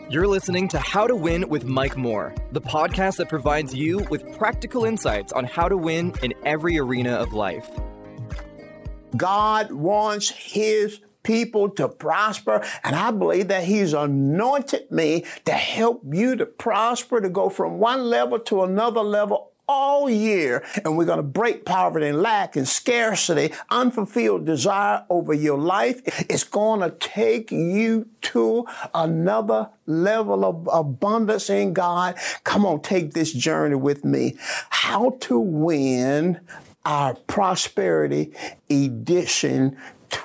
You're listening to How to Win with Mike Moore, the podcast that provides you with practical insights on how to win in every arena of life. God wants his people to prosper, and I believe that he's anointed me to help you to prosper, to go from one level to another level all year. And we're going to break poverty and lack and scarcity, unfulfilled desire over your life. It's going to take you to another level of abundance in God. Come on, take this journey with me. How to win our Prosperity Edition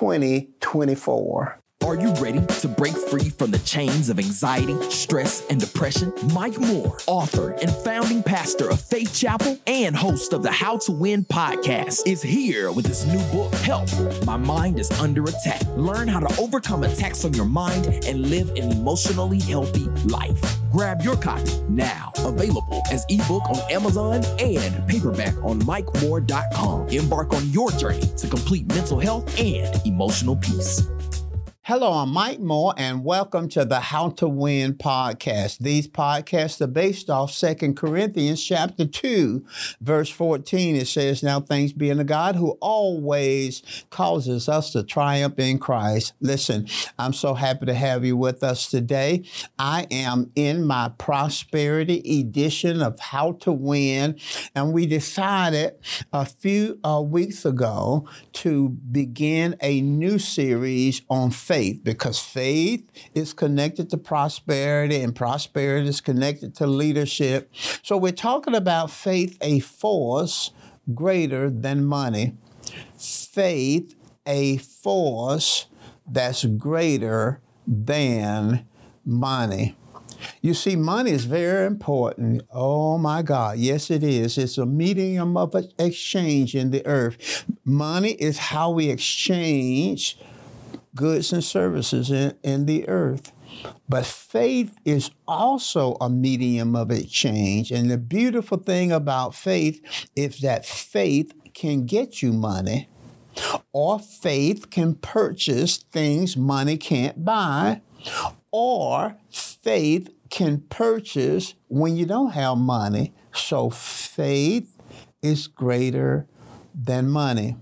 2024. Are you ready to break free from the chains of anxiety, stress, and depression? Mike Moore, author and founding pastor of Faith Chapel and host of the How to Win podcast, is here with his new book, Help, My Mind is Under Attack. Learn how to overcome attacks on your mind and live an emotionally healthy life. Grab your copy now. Available as ebook on Amazon and paperback on MikeMoore.com. Embark on your journey to complete mental health and emotional peace. Hello, I'm Mike Moore, and welcome to the How to Win podcast. These podcasts are based off 2 Corinthians chapter 2, verse 14. It says, "Now thanks be unto God who always causes us to triumph in Christ." Listen, I'm so happy to have you with us today. I am in my Prosperity edition of How to Win, and we decided a few weeks ago to begin a new series on faith, because faith is connected to prosperity and prosperity is connected to leadership. So we're talking about faith, a force greater than money. Faith, a force that's greater than money. You see, money is very important. Oh my God. Yes, it is. It's a medium of exchange in the earth. Money is how we exchange goods and services in the earth. But faith is also a medium of exchange. And the beautiful thing about faith is that faith can get you money, or faith can purchase things money can't buy, or faith can purchase when you don't have money. So faith is greater than money.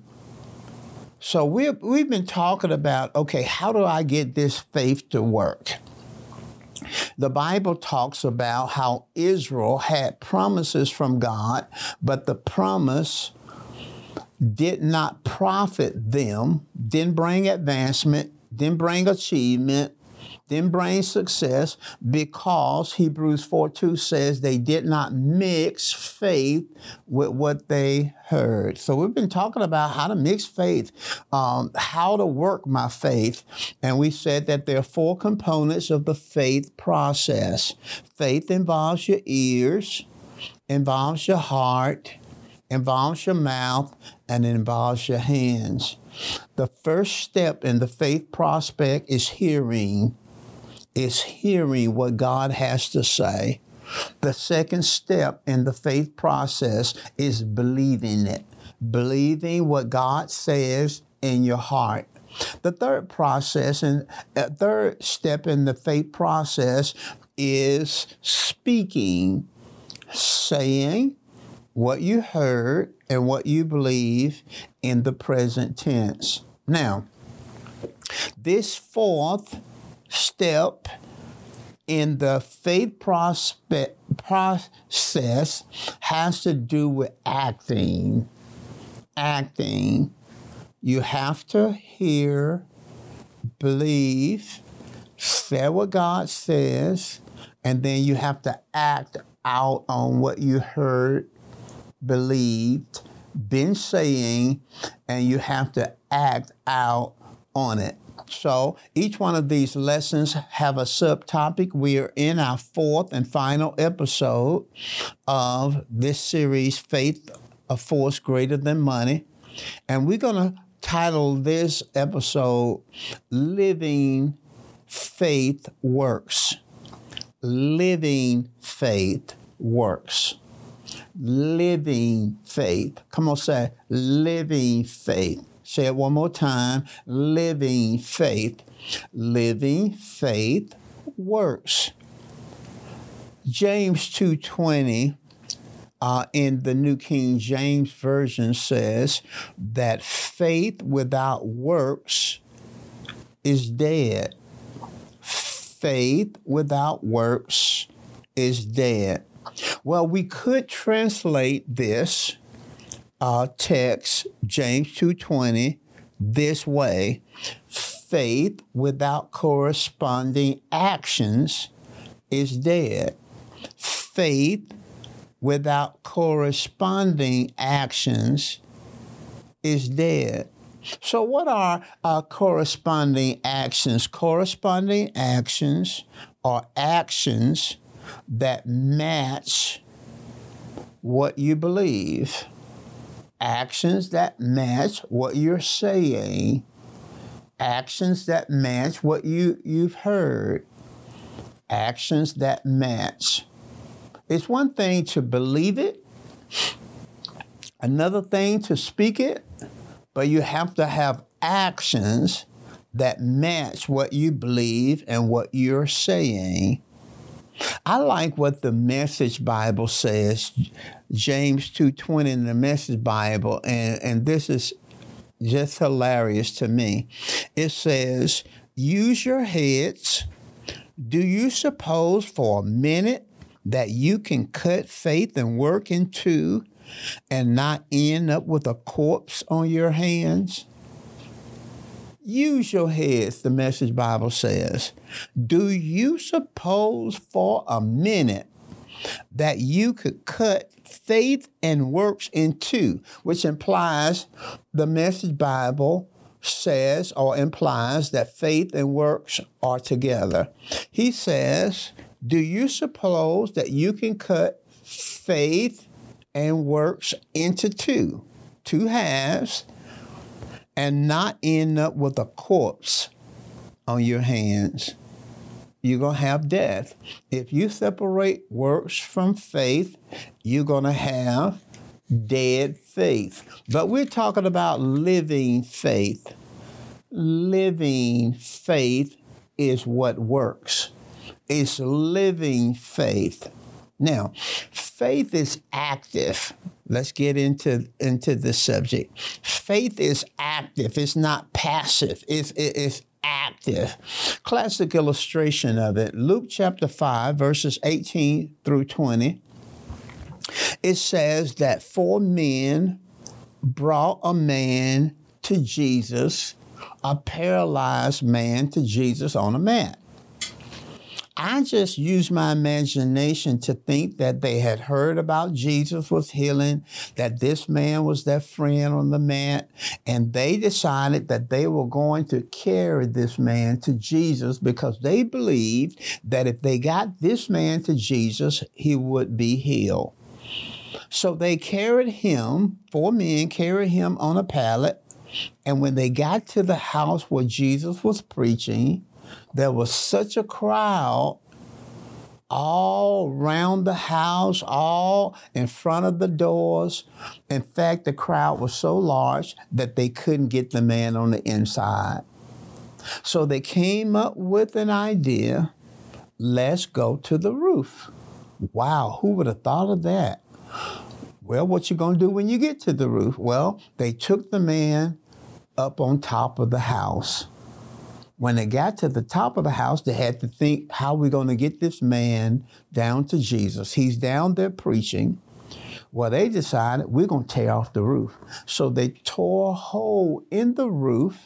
So we've been talking about, okay, how do I get this faith to work? The Bible talks about how Israel had promises from God, but the promise did not profit them, didn't bring advancement, didn't bring achievement, didn't bring success, because Hebrews 4:2 says they did not mix faith with what they heard. So we've been talking about how to mix faith, how to work my faith. And we said that there are 4 components of the faith process. Faith involves your ears, involves your heart, involves your mouth, and it involves your hands. The first step in the faith prospect is hearing. It's hearing what God has to say. The second step in the faith process is believing it. Believing what God says in your heart. The third step in the faith process is speaking, saying what you heard and what you believe in the present tense. Now, this fourth step in the faith process has to do with acting. Acting. You have to hear, believe, say what God says, and then you have to act out on what you heard, believed, been saying, and you have to act out on it. So each one of these lessons have a subtopic. We are in our 4th and final episode of this series, Faith, a Force Greater Than Money. And we're going to title this episode, Living Faith Works. Living Faith Works. Living faith. Come on, say living faith. Say it one more time. Living faith. Living faith works. James 2:20 in the New King James Version says that faith without works is dead. Faith without works is dead. Well, we could translate this text, James 2:20, this way. Faith without corresponding actions is dead. Faith without corresponding actions is dead. So what are corresponding actions? Corresponding actions are actions that match what you believe. Actions that match what you're saying. Actions that match what you've heard. Actions that match. It's one thing to believe it, another thing to speak it, but you have to have actions that match what you believe and what you're saying. I like what the Message Bible says, James 2:20 in the Message Bible, and this is just hilarious to me. It says, use your heads. Do you suppose for a minute that you can cut faith and work in two and not end up with a corpse on your hands? Use your heads, the Message Bible says. Do you suppose for a minute that you could cut faith and works in two, which implies the Message Bible says or implies that faith and works are together. He says, do you suppose that you can cut faith and works into two halves, and not end up with a corpse on your hands? You're going to have death. If you separate works from faith, you're going to have dead faith. But we're talking about living faith. Living faith is what works. It's living faith. Now, faith is active. Let's get into the subject. Faith is active. It's not passive. It's active. Classic illustration of it, Luke chapter 5, verses 18 through 20. It says that 4 men brought a man to Jesus, a paralyzed man to Jesus on a mat. I just used my imagination to think that they had heard about Jesus was healing, that this man was their friend on the mat, and they decided that they were going to carry this man to Jesus because they believed that if they got this man to Jesus, he would be healed. So they carried him, 4 men carried him on a pallet, and when they got to the house where Jesus was preaching, there was such a crowd all around the house, all in front of the doors. In fact, the crowd was so large that they couldn't get the man on the inside. So they came up with an idea, let's go to the roof. Wow, who would have thought of that? Well, what you going to do when you get to the roof? Well, they took the man up on top of the house. When they got to the top of the house, they had to think, how are we going to get this man down to Jesus? He's down there preaching. Well, they decided, we're going to tear off the roof. So they tore a hole in the roof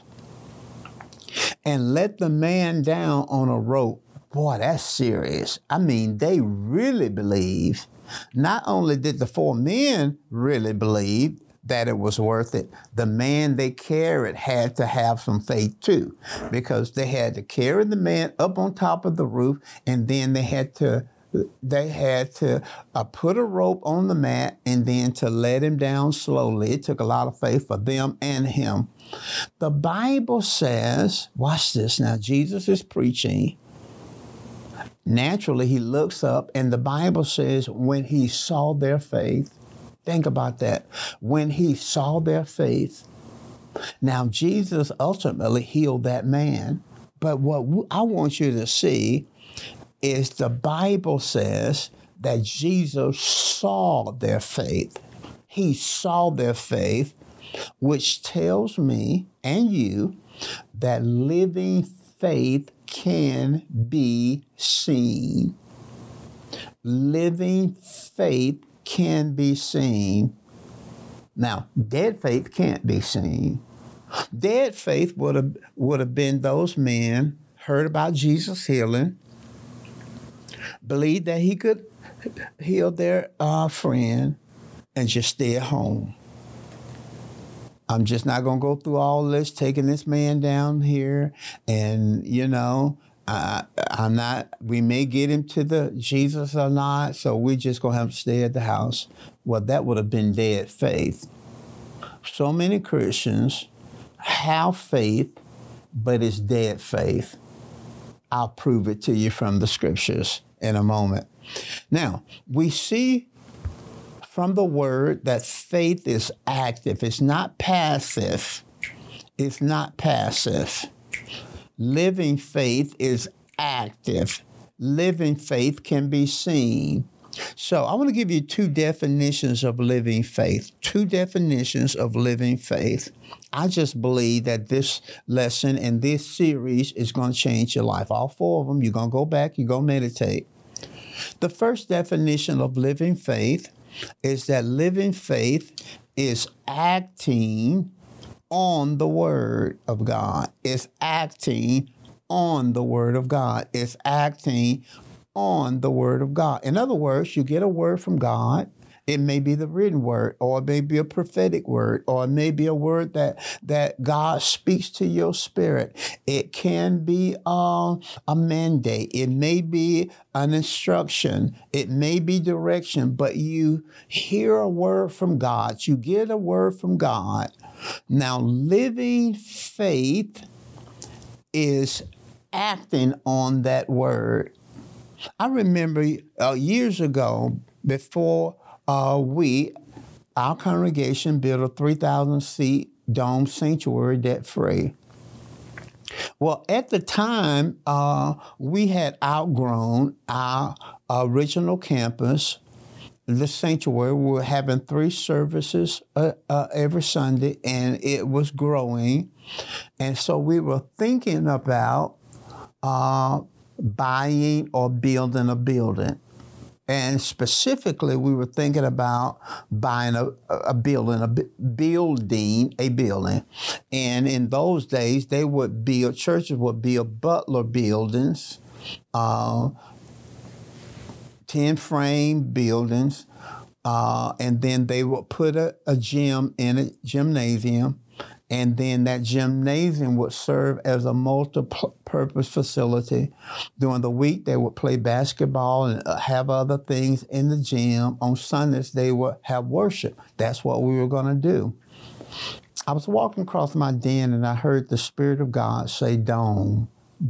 and let the man down on a rope. Boy, that's serious. I mean, they really believe. Not only did the 4 men really believe that it was worth it, the man they carried had to have some faith too, because they had to carry the man up on top of the roof, and then they had to put a rope on the mat and then to let him down slowly. It took a lot of faith for them and him. The Bible says, watch this now, Jesus is preaching. Naturally, he looks up, and the Bible says when he saw their faith, think about that. When he saw their faith, now Jesus ultimately healed that man. But what I want you to see is the Bible says that Jesus saw their faith. He saw their faith, which tells me and you that living faith can be seen. Living faith can be seen. Now, dead faith can't be seen. Dead faith would have been those men heard about Jesus healing, believed that he could heal their friend, and just stay at home. I'm just not going to go through all this, taking this man down here, and, I'm not, we may get him to the Jesus or not, so we're just going to have to stay at the house. Well, that would have been dead faith. So many Christians have faith, but it's dead faith. I'll prove it to you from the scriptures in a moment. Now, we see from the word that faith is active. It's not passive. It's not passive. Living faith is active. Living faith can be seen. So I want to give you two definitions of living faith. Two definitions of living faith. I just believe that this lesson and this series is going to change your life. All four of them, you're going to go back, you're going to meditate. The first definition of living faith is that living faith is acting on the Word of God. It's acting on the Word of God. It's acting on the Word of God. In other words, you get a word from God. It may be the written word, or it may be a prophetic word, or it may be a word that God speaks to your spirit. It can be a mandate. It may be an instruction. It may be direction, but you hear a word from God. You get a word from God. Now, living faith is acting on that word. I remember years ago, before our congregation built a 3,000-seat dome sanctuary debt-free. Well, at the time, we had outgrown our original campus, the sanctuary. We were having 3 services every Sunday, and it was growing. And so we were thinking about buying or building a building. And specifically, we were thinking about buying a building. And in those days, churches would build Butler buildings, 10-frame buildings, and then they would put a gym in a gymnasium. And then that gymnasium would serve as a multi-purpose facility. During the week, they would play basketball and have other things in the gym. On Sundays, they would have worship. That's what we were going to do. I was walking across my den, and I heard the Spirit of God say dome,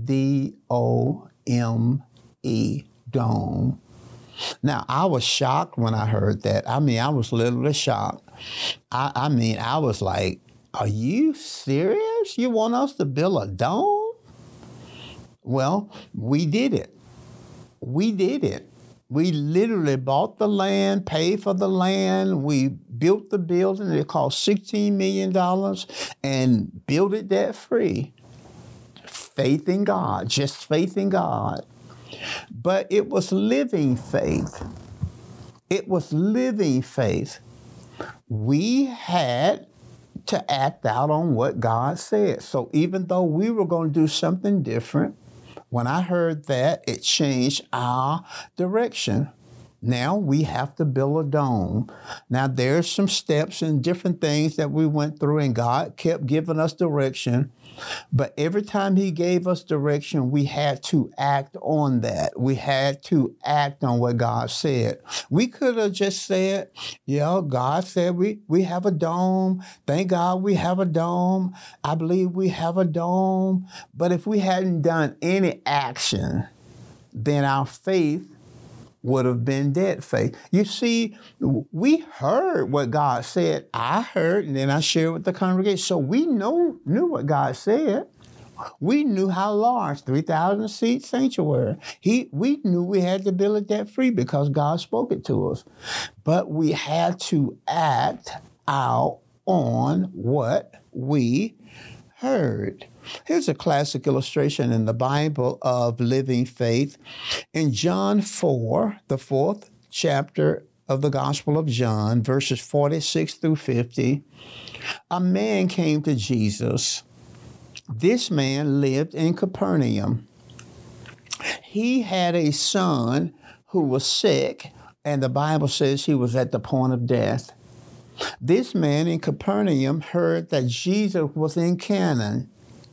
D-O-M-E, dome. Now, I was shocked when I heard that. I was literally shocked. I was like, are you serious? You want us to build a dome? Well, we did it. We literally bought the land, paid for the land. We built the building. It cost $16 million and built it debt-free. Faith in God, just faith in God. But it was living faith. It was living faith. We had to act out on what God said. So even though we were going to do something different, when I heard that, it changed our direction. Now we have to build a dome. Now there's some steps and different things that we went through, and God kept giving us direction. But every time he gave us direction, we had to act on that. We had to act on what God said. We could have just said, God said we have a dome. Thank God we have a dome. I believe we have a dome. But if we hadn't done any action, then our faith would have been dead faith. You see, we heard what God said. I heard, and then I shared with the congregation. So we knew what God said. We knew how large, 3,000 seat sanctuary. We knew we had to build it debt free because God spoke it to us. But we had to act out on what we heard. Here's a classic illustration in the Bible of living faith. In John 4, the 4th chapter of the Gospel of John, verses 46 through 50, a man came to Jesus. This man lived in Capernaum. He had a son who was sick, and the Bible says he was at the point of death. This man in Capernaum heard that Jesus was in Canaan.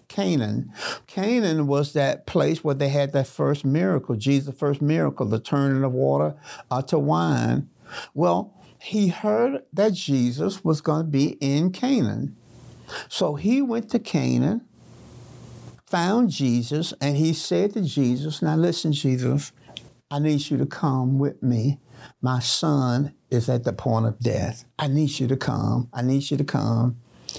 Canaan was that place where they had that first miracle, Jesus' first miracle, the turning of water to wine. Well, he heard that Jesus was going to be in Canaan. So he went to Canaan, found Jesus, and he said to Jesus, now listen, Jesus, I need you to come with me. My son is at the point of death. I need you to come. I need you to come.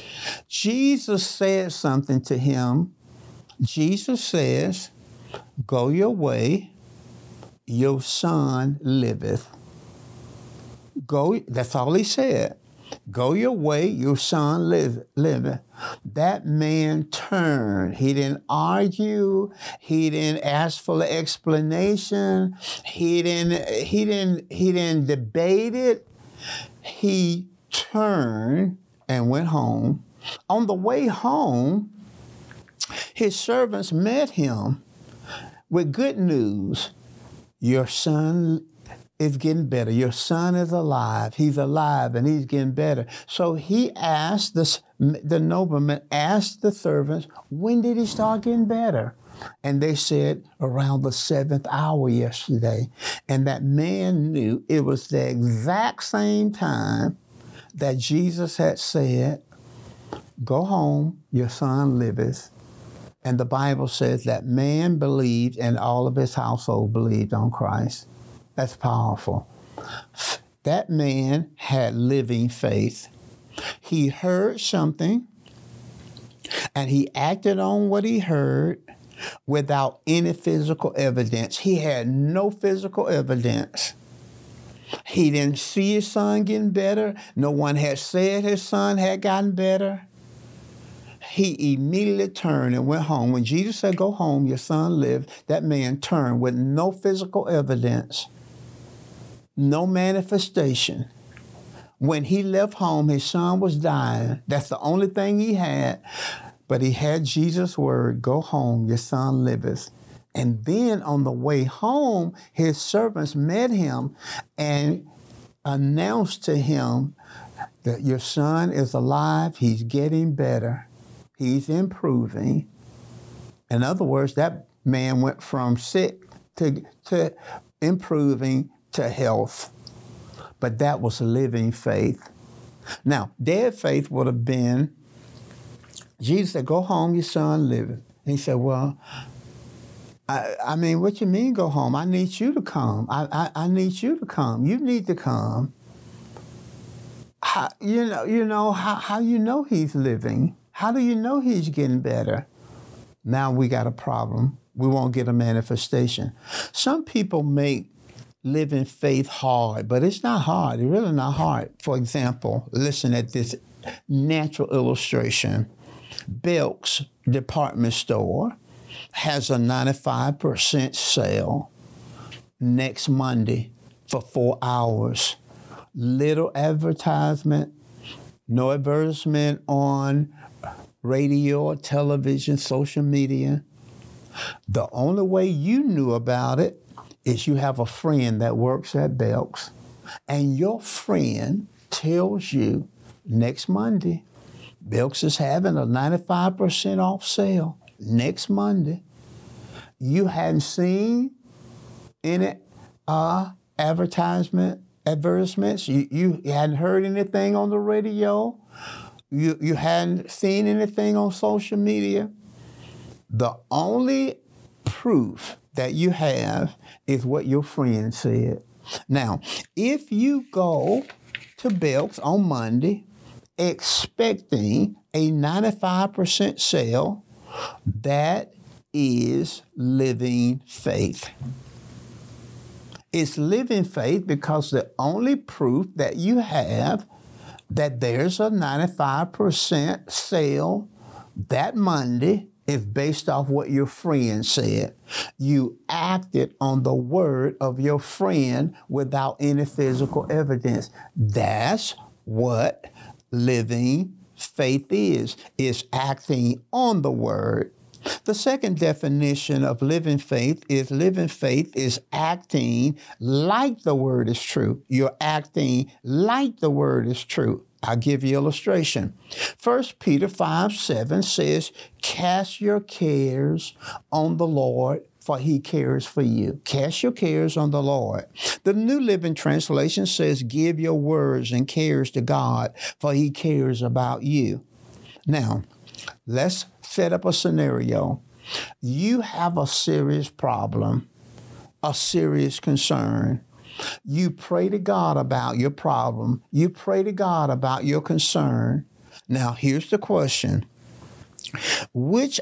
Jesus said something to him. Jesus says, go your way, your son liveth. Go, that's all he said. Go your way, your son liveth. That man turned. He didn't argue. He didn't ask for the explanation. He didn't debate it. He turned and went home. On the way home, his servants met him with good news. Your son is getting better. Your son is alive. He's alive and he's getting better. So he asked, the nobleman asked the servants, when did he start getting better? And they said around the 7th hour yesterday. And that man knew it was the exact same time that Jesus had said, go home, your son liveth. And the Bible says that man believed and all of his household believed on Christ. That's powerful. That man had living faith. He heard something and he acted on what he heard without any physical evidence. He had no physical evidence. He didn't see his son getting better. No one had said his son had gotten better. He immediately turned and went home. When Jesus said, go home, your son lived, that man turned with no physical evidence, no manifestation. When he left home, his son was dying. That's the only thing he had. But he had Jesus' word, go home, your son liveth. And then on the way home, his servants met him and announced to him that your son is alive, he's getting better, he's improving. In other words, that man went from sick to improving to health. But that was living faith. Now, dead faith would have been, Jesus said, go home, your son liveth. And he said, well, I mean, what you mean go home? I need you to come. I need you to come. You need to come. How you know he's living? How do you know he's getting better? Now we got a problem. We won't get a manifestation. Some people make living faith hard, but it's not hard. It's really not hard. For example, listen at this natural illustration. Belk's department store has a 95% sale next Monday for 4 hours. Little advertisement, no advertisement on radio or television, social media. The only way you knew about it is you have a friend that works at Belk's, and your friend tells you next Monday, Belk's is having a 95% off sale next Monday. You hadn't seen any advertisements. You hadn't heard anything on the radio. You hadn't seen anything on social media. The only proof that you have is what your friend said. Now, if you go to Belk's on Monday expecting a 95% sale, That is living faith. It's living faith because the only proof that you have that there's a 95% sale that Monday is based off what your friend said. You acted on the word of your friend without any physical evidence. That's what living faith is. It's acting on the word. The second definition of living faith is acting like the word is true. You're acting like the word is true. I'll give you an illustration. 1 Peter 5:7 says, cast your cares on the Lord, for he cares for you. Cast your cares on the Lord. The New Living Translation says, give your worries and cares to God, for he cares about you. Now, let's set up a scenario. You have a serious problem, a serious concern. You pray to God about your problem. You pray to God about your concern. Now, here's the question. Which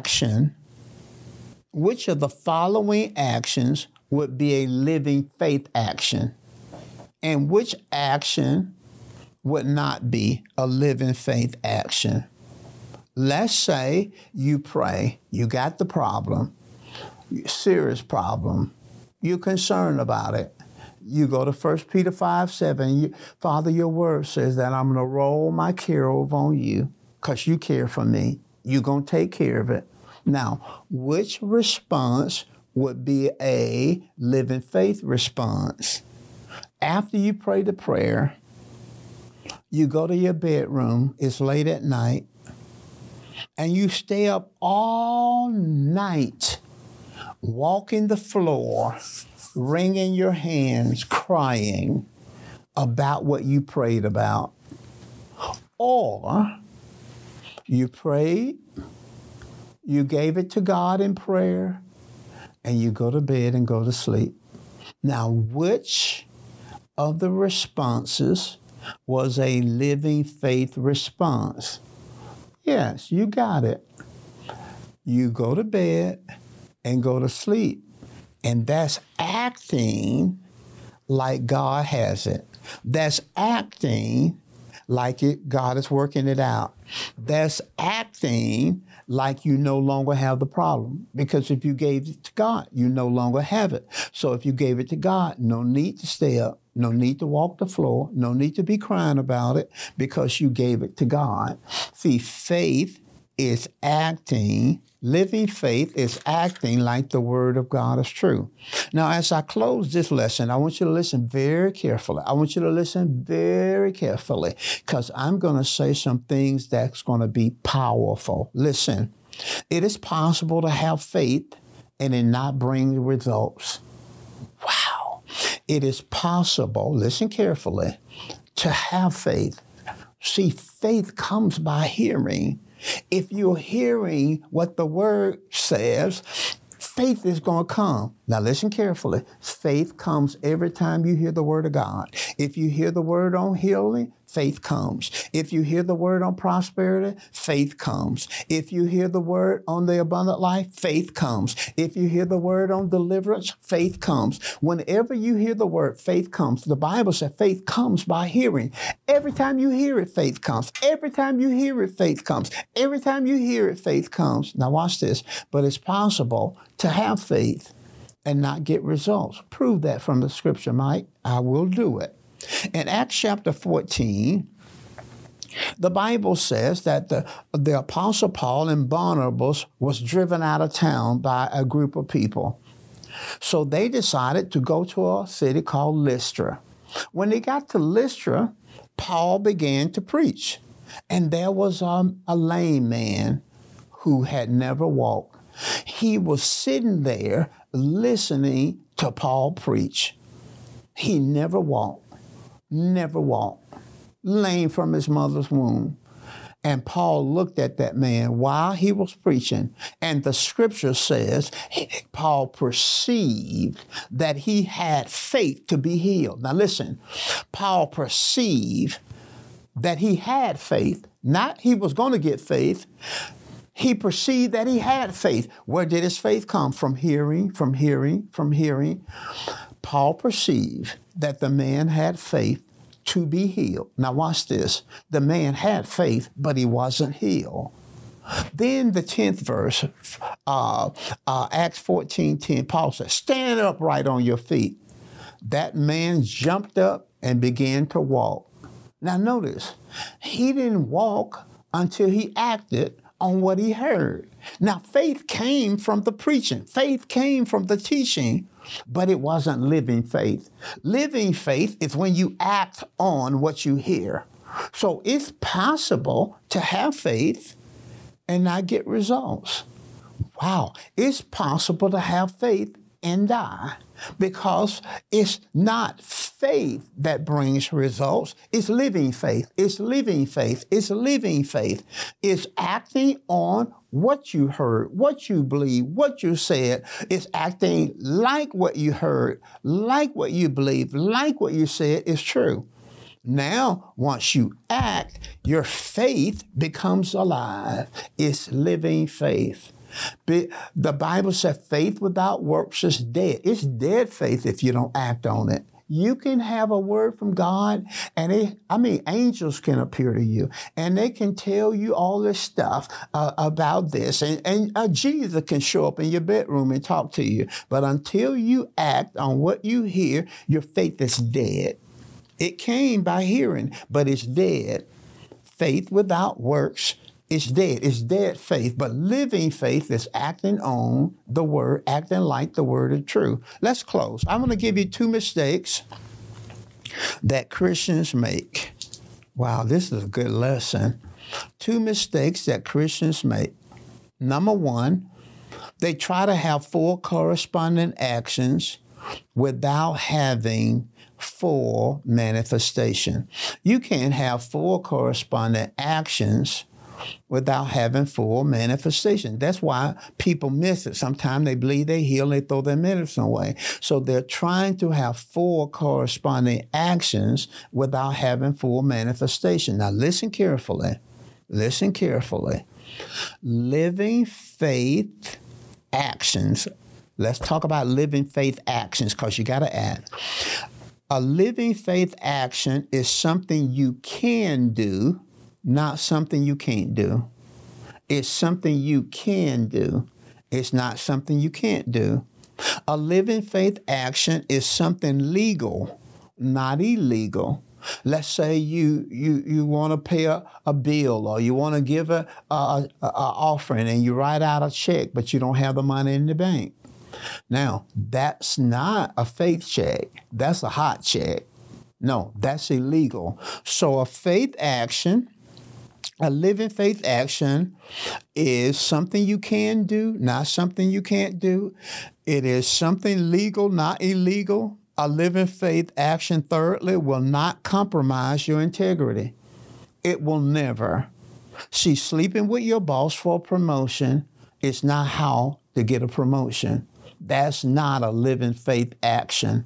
of the following actions would be a living faith action? And which action would not be a living faith action? Let's say you pray, you got the problem, serious problem, you're concerned about it. You go to 1 Peter 5:7. Father, your word says that I'm going to roll my care over on you because you care for me. You're going to take care of it. Now, which response would be a living faith response? After you pray the prayer, you go to your bedroom, it's late at night, and you stay up all night, walking the floor, wringing your hands, crying about what you prayed about. Or you prayed, you gave it to God in prayer, and you go to bed and go to sleep. Now, which of the responses was a living faith response? Yes, you got it. You go to bed and go to sleep. And that's acting like God has it. That's acting like God is working it out. That's acting like you no longer have the problem. Because if you gave it to God, you no longer have it. So if you gave it to God, no need to stay up, no need to walk the floor, no need to be crying about it because you gave it to God. See, faith is acting. Living faith is acting like the word of God is true. Now, as I close this lesson, I want you to listen very carefully. I want you to listen very carefully because I'm going to say some things that's going to be powerful. Listen, it is possible to have faith and it not bring results. Wow. It is possible, listen carefully, to have faith. See, faith comes by hearing. If you're hearing what the word says, faith is going to come. Now listen carefully. Faith comes every time you hear the word of God. If you hear the word on healing, faith comes. If you hear the word on prosperity, faith comes. If you hear the word on the abundant life, faith comes. If you hear the word on deliverance, faith comes. Whenever you hear the word, faith comes. The Bible says faith comes by hearing. Every time you hear it, faith comes. Every time you hear it, faith comes. Every time you hear it, faith comes. Now watch this. But it's possible to have faith and not get results. Prove that from the scripture, Mike. I will do it. In Acts chapter 14, the Bible says that the Apostle Paul and Barnabas was driven out of town by a group of people. So they decided to go to a city called Lystra. When they got to Lystra, Paul began to preach. And there was a lame man who had never walked. He was sitting there listening to Paul preach. He never walked, lame from his mother's womb. And Paul looked at that man while he was preaching. And the scripture says Paul perceived that he had faith to be healed. Now listen, Paul perceived that he had faith, not he was going to get faith. He perceived that he had faith. Where did his faith come? From hearing, from hearing, from hearing. Paul perceived that the man had faith to be healed. Now watch this. The man had faith, but he wasn't healed. Then the 10th verse, Acts 14:10, Paul says, stand upright on your feet. That man jumped up and began to walk. Now notice, he didn't walk until he acted on what he heard. Now faith came from the preaching. Faith came from the teaching, but it wasn't living faith. Living faith is when you act on what you hear. So it's possible to have faith and not get results. Wow, it's possible to have faith and die because it's not faith that brings results. It's living faith. It's living faith. It's living faith. It's acting on what you heard, what you believe, what you said. It's acting like what you heard, like what you believe, like what you said is true. Now, once you act, your faith becomes alive. It's living faith. The Bible says faith without works is dead. It's dead faith if you don't act on it. You can have a word from God, and angels can appear to you, and they can tell you all this stuff about this, and Jesus can show up in your bedroom and talk to you. But until you act on what you hear, your faith is dead. It came by hearing, but it's dead. Faith without works is dead. It's dead faith. But living faith is acting on the word, acting like the word is true. Let's close. I'm going to give you 2 mistakes that Christians make. Wow, this is a good lesson. 2 mistakes that Christians make. Number 1, they try to have full corresponding actions without having full manifestation. You can't have full corresponding actions without having full manifestation. That's why people miss it. Sometimes they believe they heal and they throw their medicine away. So they're trying to have full corresponding actions without having full manifestation. Now listen carefully. Listen carefully. Living faith actions. Let's talk about living faith actions because you got to act. A living faith action is something you can do, not something you can't do. It's something you can do. It's not something you can't do. A living faith action is something legal, not illegal. Let's say you want to pay a bill, or you want to give a offering, and you write out a check, but you don't have the money in the bank. Now, that's not a faith check. That's a hot check. No, that's illegal. So a faith action, a living faith action, is something you can do, not something you can't do. It is something legal, not illegal. A living faith action, thirdly, will not compromise your integrity. It will never. See, sleeping with your boss for a promotion is not how to get a promotion. That's not a living faith action.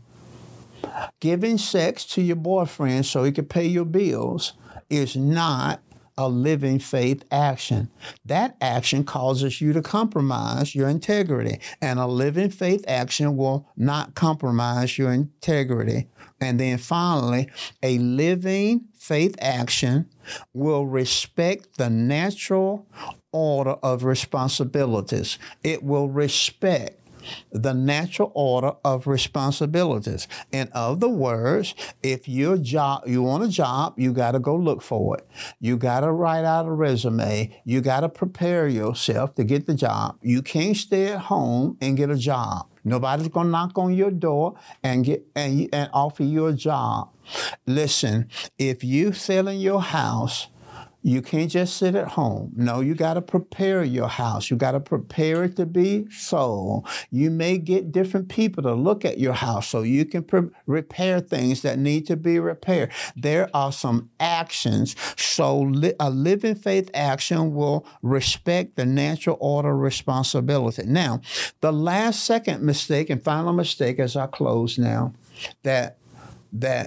Giving sex to your boyfriend so he can pay your bills is not a living faith action. That action causes you to compromise your integrity, and a living faith action will not compromise your integrity. And then finally, a living faith action will respect the natural order of responsibilities. It will respect the natural order of responsibilities. In other words, if you want a job, you got to go look for it. You got to write out a resume. You got to prepare yourself to get the job. You can't stay at home and get a job. Nobody's going to knock on your door and offer you a job. Listen, if you selling your house, you can't just sit at home. No, you got to prepare your house. You got to prepare it to be sold. You may get different people to look at your house so you can repair things that need to be repaired. There are some actions. So a living faith action will respect the natural order of responsibility. Now, the second mistake and final mistake as I close now that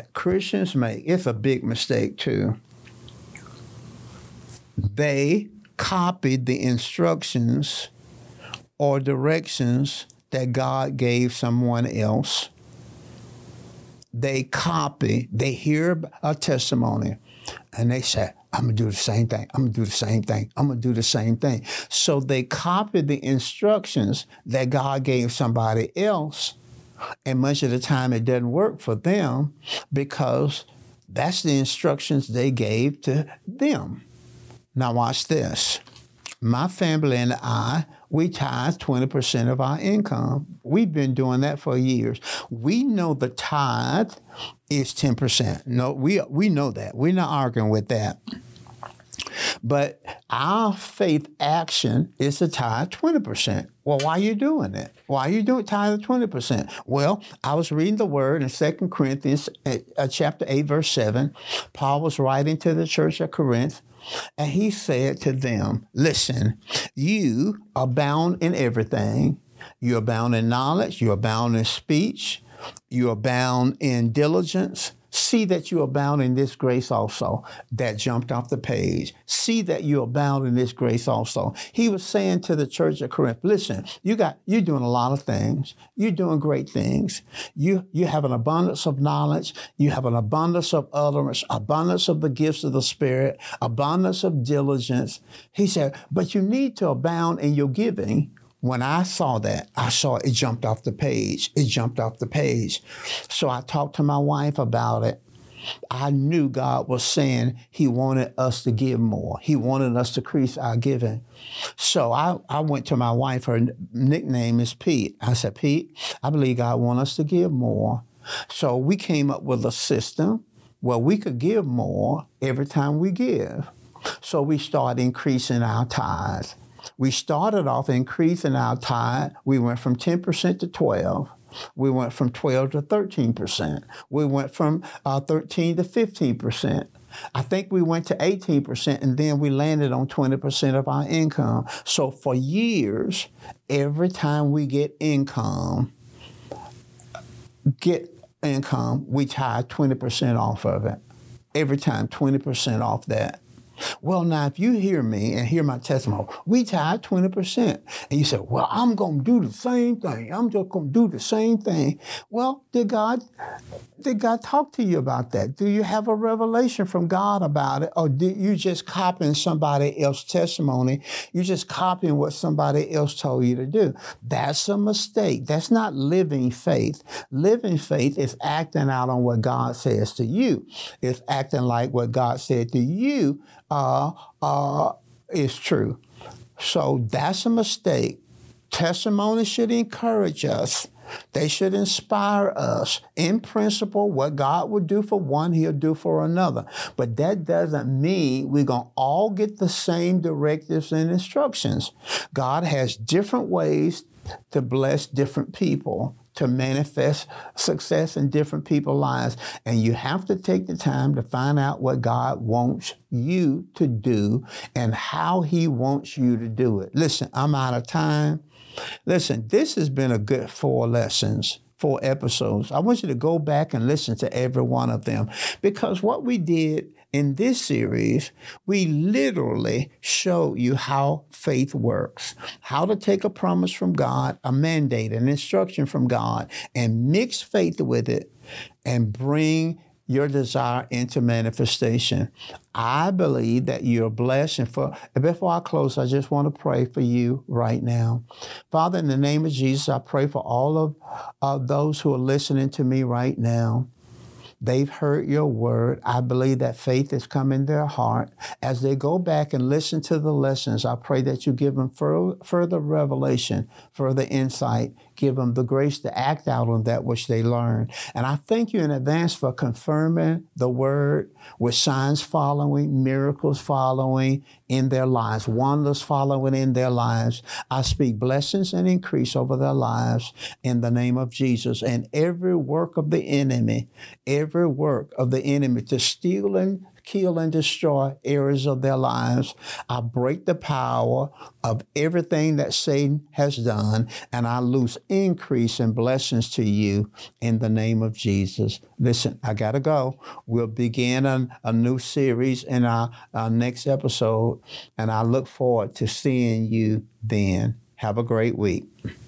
Christians make, it's a big mistake too. They copied the instructions or directions that God gave someone else. They hear a testimony, and they say, I'm going to do the same thing. I'm going to do the same thing. I'm going to do the same thing. So they copied the instructions that God gave somebody else, and much of the time it doesn't work for them because that's the instructions they gave to them. Now watch this. My family and I, we tithe 20% of our income. We've been doing that for years. We know the tithe is 10%. No, we know that. We're not arguing with that. But our faith action is to tithe 20%. Well, why are you doing it? Why are you doing tithe 20%? Well, I was reading the word in 2 Corinthians chapter 8, verse 7. Paul was writing to the church of Corinth, and he said to them, listen, you abound in everything. You abound in knowledge. You abound in speech. You abound in diligence. See that you abound in this grace also. That jumped off the page. See that you abound in this grace also. He was saying to the church of Corinth, listen, you're doing a lot of things. You're doing great things. You have an abundance of knowledge. You have an abundance of utterance, abundance of the gifts of the Spirit, abundance of diligence. He said, but you need to abound in your giving. When I saw that, it jumped off the page. It jumped off the page. So I talked to my wife about it. I knew God was saying he wanted us to give more. He wanted us to increase our giving. So I went to my wife. Her nickname is Pete. I said, Pete, I believe God wants us to give more. So we came up with a system where we could give more every time we give. So we started increasing our tithes. We started off increasing our tithe. We went from 10% to 12%. We went from 12% to 13%. We went from 13% to 15%. I think we went to 18%, and then we landed on 20% of our income. So for years, every time we get income, we tithe 20% off of it. Every time, 20% off that. Well, now, if you hear me and hear my testimony, we tithe 20%. And you say, well, I'm going to do the same thing. I'm just going to do the same thing. Well, did God talk to you about that? Do you have a revelation from God about it? Or did you just copying somebody else's testimony? You're just copying what somebody else told you to do. That's a mistake. That's not living faith. Living faith is acting out on what God says to you. It's acting like what God said to you is true. So that's a mistake. Testimony should encourage us. They should inspire us. In principle, what God would do for one, he'll do for another. But that doesn't mean we're going to all get the same directives and instructions. God has different ways to bless different people, to manifest success in different people's lives. And you have to take the time to find out what God wants you to do and how he wants you to do it. Listen, I'm out of time. Listen, this has been a good 4 episodes. I want you to go back and listen to every one of them, because what we did in this series, we literally show you how faith works, how to take a promise from God, a mandate, an instruction from God, and mix faith with it and bring your desire into manifestation. I believe that you're blessed. And before I close, I just want to pray for you right now. Father, in the name of Jesus, I pray for all of those who are listening to me right now. They've heard your word. I believe that faith has come in their heart. As they go back and listen to the lessons, I pray that you give them further revelation, further insight, give them the grace to act out on that which they learn. And I thank you in advance for confirming the word with signs following, miracles following in their lives, wonders following in their lives. I speak blessings and increase over their lives in the name of Jesus. And every work of the enemy to steal and kill, and destroy areas of their lives. I break the power of everything that Satan has done, and I loose increase and blessings to you in the name of Jesus. Listen, I got to go. We'll begin a new series in our next episode, and I look forward to seeing you then. Have a great week.